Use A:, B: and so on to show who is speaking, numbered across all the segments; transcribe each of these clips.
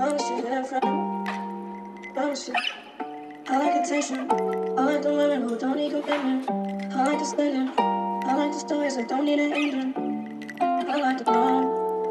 A: Promise you that friend. Promise you. I like attention. I like the women who don't need commitment. I like the spending. I like the stories that don't need an ending. I like the ground.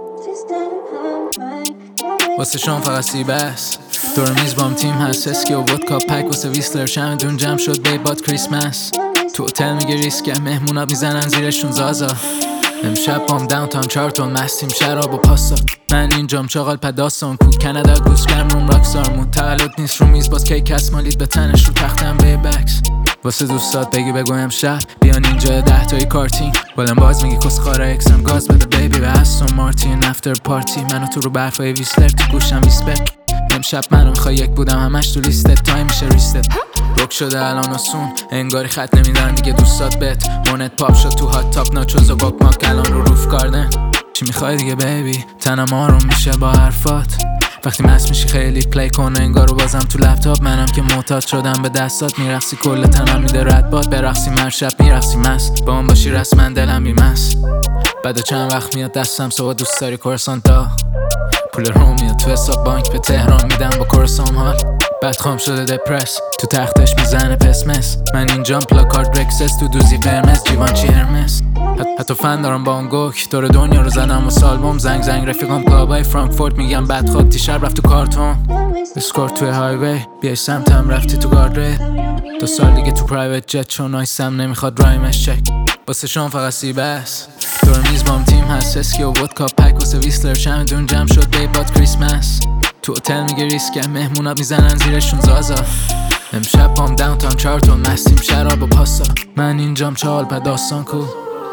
B: واسه شام فقط سیب است. دور میز بام تیم هست. اسکی و ودکا پک واسه ویسلر چمدون جمع شد بیبات کریسمس. تو هتل میگه ریسکه مهمونا میزنن زیرشون زازا. امشب بام داونتاون چارتون مستیم شراب و پاستا. من اینجام چاقال پداستان کو کانادا گوسگرم روم راکستارمون. تولد نیست رو میز باز کیک هست مالید به تنش رو تختم بیبکس. واسه دوستات بگو امشب بیان اینجا 10 تایی کارتین. بالم باز میگی کس خاره اکسم گاز بده بیبی به استون مارتین افتر پارتی. منو تو رو برفای ویسلر تو گوشم ویسپک. امشب منو میخوای یک بودم همش تو لیستت تایم میشه ریستت. روک شده الان آسون انگاری خط نمیدن دیگه دوستات بت. مونت پاپ شد تو هات تاپ ناچوز و گوک ماک الان رو روف گاردن. چی میخوای دیگه بیبی تنم آروم میشه با حرفات. وقتی مست میشی خیلی پلی کن انگارو بازم تو لپتاپ. منم که معتاد شدم به دستات میرقصی کل تنم میده ردباد. برقصیم هر شب میرقصی مست با من باشی رسما دلم بیمست. بعد چند وقت میاد دستم صبح دوست داری کورسانتا. پول رو میاد تو حساب بانک به تهران میدم با کورسام حال. بعد خام شده دپرس تو تختش میزنه پسمس. من اینجام پلاکارد رکسس تو دوزی قرمز جیوانچی هرمس. حتی فن دارم با اون گوک دور دنیا رو زدم و سالبوم. زنگ رفیقام کلابای فرانکفورت میگم بد خواب دیشب رفت تو کارتون. اسکورت توی هایوی بیای سمتم رفتی تو گاردریل. 2 سال دیگه تو پرایوت جت چون آیسم نمیخواد رایمش چک. واسه شام فقط سیب است. دور میز بام تیم هست. اسکی و ودکا پک واسه ویسلر چمدون جمع شد بیبات کریسمس. تو هتل میگه ریسکه مهمونا میزنن زیرشون زازا. امشب بام داونتاون چارتون مستیم شراب و پاستا. من اینجام چال پداستان کو.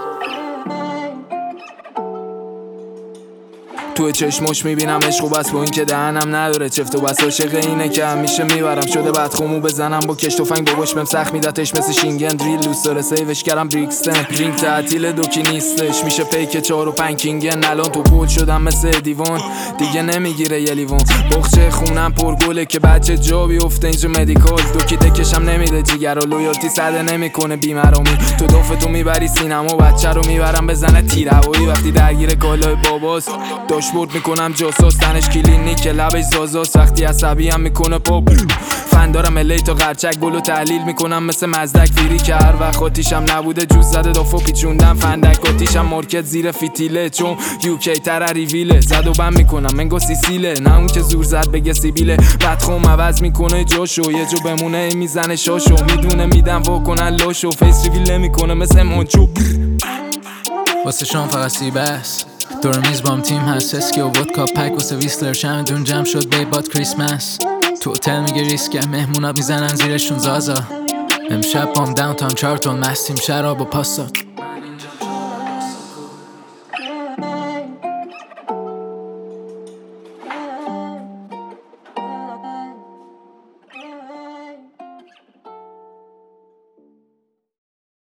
C: تو چشمش میبینم عشق و بس با این که دهنم نداره چفت و بس. عاشق اینه که همیشه میبرم شده بعد خمو بزنم با کش تفنگ باباش بهم سخت میدتش مثل شینگن دریل دوست داره سیوش کردم بریکستن. رینگ تعطیل دوکی نیستش میشه پیک 4 و 5 کینگن. الان تو پول شدم مثل دیوان دیگه نمیگیره یه لیوان. بخچه خونم پرگله که بچه جا بیفته اینجا مدیکال. دوکی دکشم نمیده جیگر و لویالتی صده نمیکنه بیمرامی. تو دافتو میبری سینما بچه رو میبرم بزنه تیروایی. وقتی درگیر کالای باباست داشبورد میکنم جاساس. تنش کلینیک لبش زازاست. وقتی عصبی هم میکنه پاپ فن دارم الی تا قرچک بلو تحلیل میکنم مثل مزدک فیری که هر وقت آتیشم نبوده جوز زده دافو پیچوندم فندک. آتیشم مارکت زیر فیتیله چون یوکی تر ریویله. زد و بم میکنم منگو سیسیله نه اون که زور زد بگه سیبیله. بدخوم عوض میکنه جاشو یه جو بمونه میزنه شاشو. میدونه میدم واکنن لاشو فیس ریویل نمیکنه مثل منچو.
B: واسه شام فقط سیب است. دور میز بام تیم هست. اسکی و ودکا پک واسه ویسلر چمدون جمع شد بیبات کریسمس. تو هتل میگه ریسکه مهمونا میزنن زیرشون زازا. امشب بام داونتاون چارتون مستیم شراب و پاستا.